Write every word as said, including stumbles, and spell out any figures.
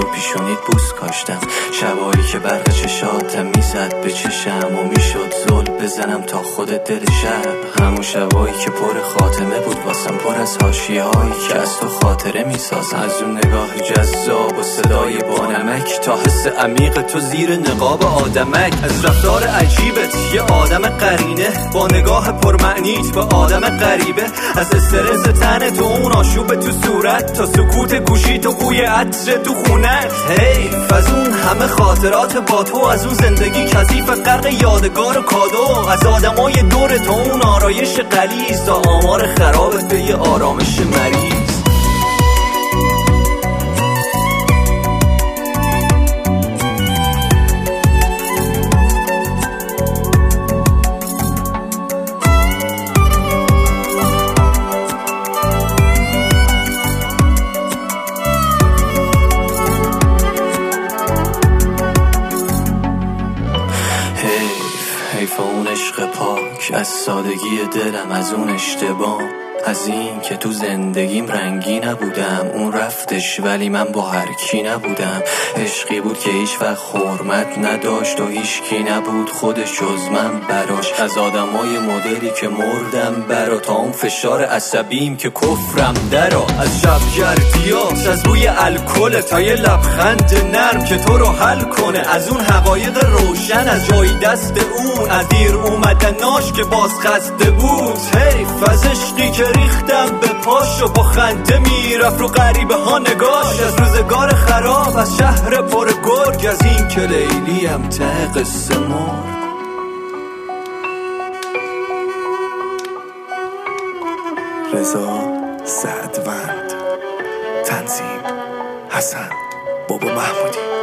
پیشونیت بوس کاشتم، شبایی که برق چشاتم میزد به چشم و میشد زل بزنم تا خود دل شب. همون شبایی که پر خاتمه بود واسم، پر از حاشیه‌هایی که از تو خاطره میسازم. از اون نگاه جذاب و صدای بانمک تا حس عمیق تو زیر نقاب آدمک، از رفتار عجیبت یه آدم قرینه با نگاه پرمعنیت به آدم غریبه، از استرس تن تو اون آشوب تو صورت تا سکوت گوشی تو بوی عطر تو خونت. حیف از اون همه خاطرات با تو، از اون زندگی کثیف غرق یادگار و کادو، از آدمای دور تو اون آرایش غلیظ تا آمار خرابت به یه آرامش مریض. حیف اون عشق پاک از سادگی دلم، از اون اشتباه، از این که تو زندگیم رنگی نبودم. اون رفتش ولی من با هر کی نبودم. عشقی بود که هیچ وقت حرمت نداشت و هیچ کی نبود خودش جز من براش. از آدمای مدلی که مردم برا تا اون فشار عصبیم که کفرم درا، از شبگردیات، از بوی الکل تا یه لبخند نرم که تو رو حل کنه، از اون حقایق روشن از جای دست اون، از دیر اومدناش که باز خسته بود. حیف از عشقی که ریختم به پاش و با خنده میرفت رو غریبه ها نگاش، از روزگار خراب، از شهر پر گرگ، از این که لیلیم ته قصه مرد. رضا سعدوند، تنظیم حسن بابا محمودی.